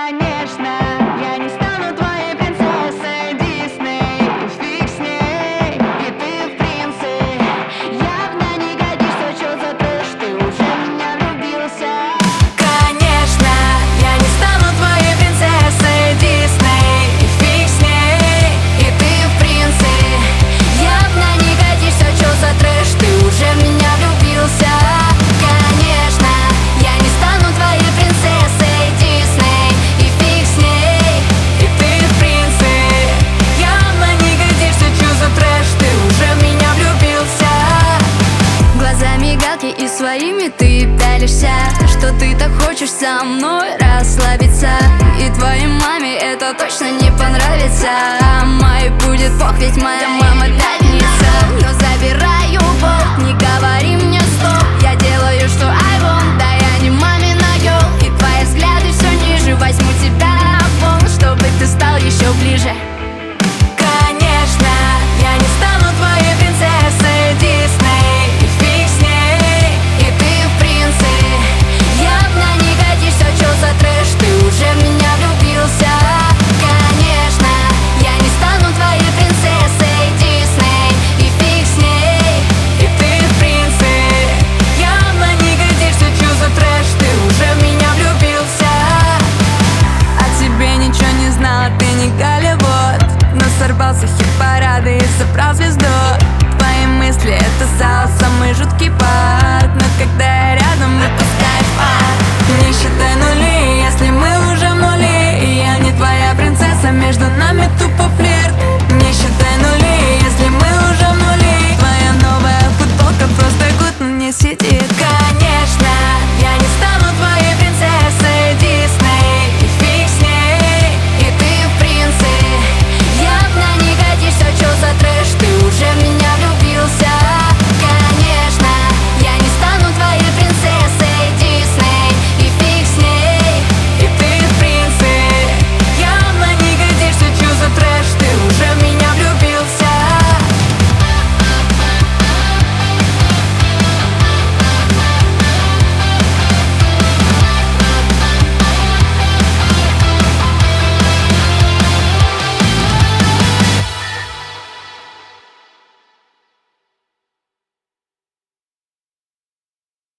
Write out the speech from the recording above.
Конечно, я не стану твоей принцессой Дисней, фиг с ней, и ты в принце явно не годишься. Чё за трэш, ты уже в меня влюбился? Конечно, я не стану твоей принцессой Дисней, фиг с ней, и ты в принце явно не годишься. Чё за трэш, ты уже в меня влюбился? Конечно, я не стану твоей принцессой Дисней, и фиг с ней, и ты в принце явно не годишься. Чё за трэш, ты уже в меня влюбился? Глаза мигалки и своими ты пялишься, что ты так хочешь со мной расслабиться. И твоей маме это точно не понравится, а моей будет пох, ведь моя мама дальше.